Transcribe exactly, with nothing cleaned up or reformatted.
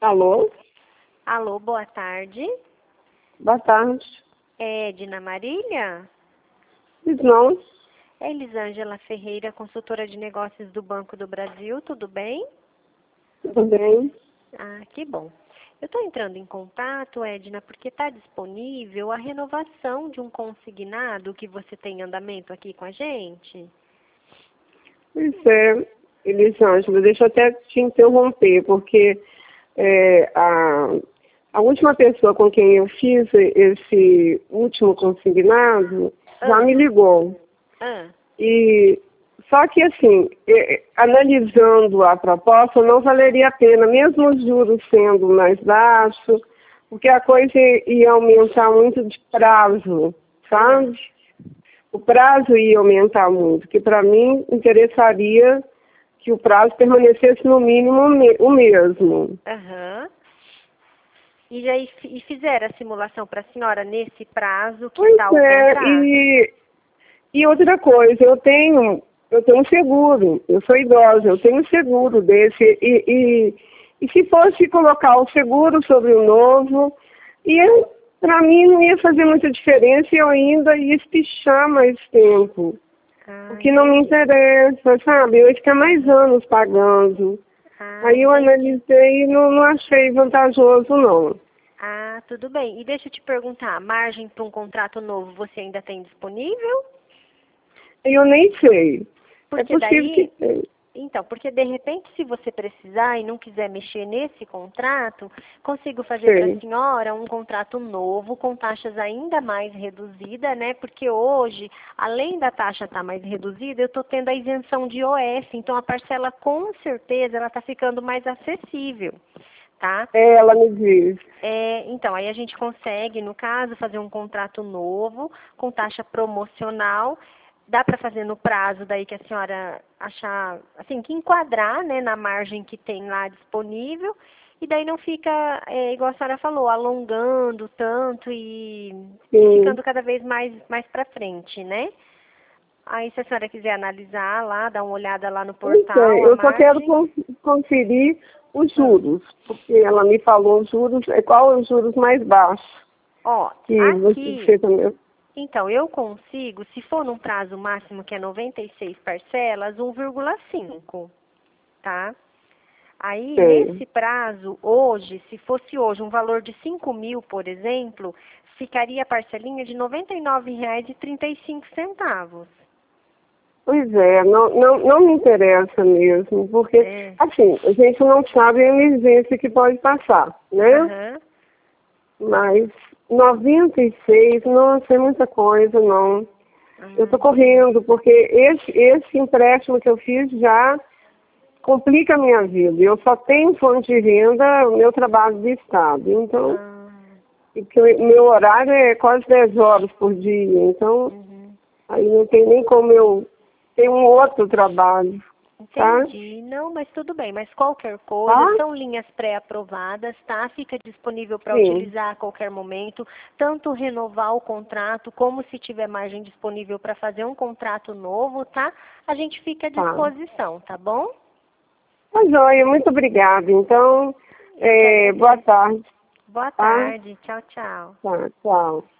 Alô? Alô, boa tarde. Boa tarde. É Dina Marília? Pois não? É Elisângela Ferreira, consultora de negócios do Banco do Brasil, tudo bem? Tudo bem? Ah, que bom. Eu estou entrando em contato, Edna, porque está disponível a renovação de um consignado que você tem em andamento aqui com a gente. Pois é, Elisângela, deixa eu até te interromper, porque é, a, a última pessoa com quem eu fiz esse último consignado já Ah. me ligou. Ah, E, só que assim, é, analisando a proposta, não valeria a pena, mesmo os juros sendo mais baixos, porque a coisa ia aumentar muito de prazo, sabe? O prazo ia aumentar muito, que para mim interessaria que o prazo permanecesse no mínimo o mesmo. aham. E já e fi- e fizeram a simulação para a senhora nesse prazo que Pois está o é, contrato? e, e outra coisa, eu tenho, eu tenho seguro, eu sou idosa, eu tenho seguro desse, e, e, e se fosse colocar o seguro sobre o novo, ia, para mim não ia fazer muita diferença e eu ainda ia espichar mais tempo. Ah, O que não me entendi. interessa, sabe? Eu ia ficar mais anos pagando. Ah, Aí eu entendi. analisei e não, não achei vantajoso, não. Ah, tudo bem. E deixa eu te perguntar, margem para um contrato novo você ainda tem disponível? Eu nem sei. É Porque possível que daí, tenha. então, porque de repente se você precisar e não quiser mexer nesse contrato, consigo fazer para a Sei. senhora um contrato novo com taxas ainda mais reduzidas, né? Porque hoje, além da taxa estar mais reduzida, eu estou tendo a isenção de I O F, então a parcela com certeza ela está ficando mais acessível, tá? É, ela me diz. É, então, aí a gente consegue, no caso, fazer um contrato novo, com taxa promocional. Dá para fazer no prazo daí que a senhora achar, assim, que enquadrar, né, na margem que tem lá disponível. E daí não fica, é, igual a senhora falou, alongando tanto e, e Sim. ficando cada vez mais, mais para frente, né? Aí, se a senhora quiser analisar lá, dar uma olhada lá no Pois portal, é, a eu só quero margem. con- conferir os Hum. juros, porque ela me falou os juros, é qual é os juros mais baixos Ó, que você aqui. fez também. Então, eu consigo, se for num prazo máximo que é noventa e seis parcelas, um vírgula cinco, tá? Aí, Sei. nesse prazo, hoje, se fosse hoje um valor de cinco mil, por exemplo, ficaria a parcelinha de noventa e nove reais e trinta e cinco centavos. Pois é, não, não, não me interessa mesmo, porque, É. assim, a gente não sabe a emergência que pode passar, né? Aham. Mas noventa e seis, nossa, é muita coisa, não. Eu estou Hum, correndo, porque esse, esse empréstimo que eu fiz já complica a minha vida. Eu só tenho fonte de renda, o meu trabalho de Estado. Então, ah, e que o meu horário é quase dez horas por dia. Então, uhum. aí não tem nem como eu ter um outro trabalho, tá? Entendi. Não, mas tudo bem. Mas qualquer coisa, Tá? são linhas pré-aprovadas, tá? Fica disponível para Sim, utilizar a qualquer momento, tanto renovar o contrato, como se tiver margem disponível para fazer um contrato novo, tá? A gente fica à tá. disposição, tá bom? Tá joia, muito obrigada. Então, Eu que é, boa agradeço. tarde, Boa tá? tarde. Tchau, tchau. Tá, tchau.